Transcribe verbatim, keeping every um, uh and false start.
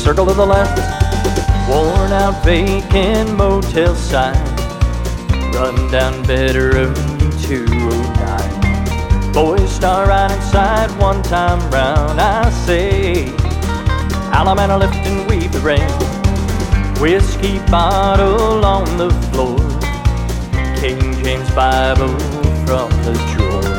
circle to the left, worn out vacant motel sign, run down bed room two oh nine. Boys start right inside one time round. I say, Alabama lift and weave the rain, whiskey bottle on the floor, King James Bible from the drawer.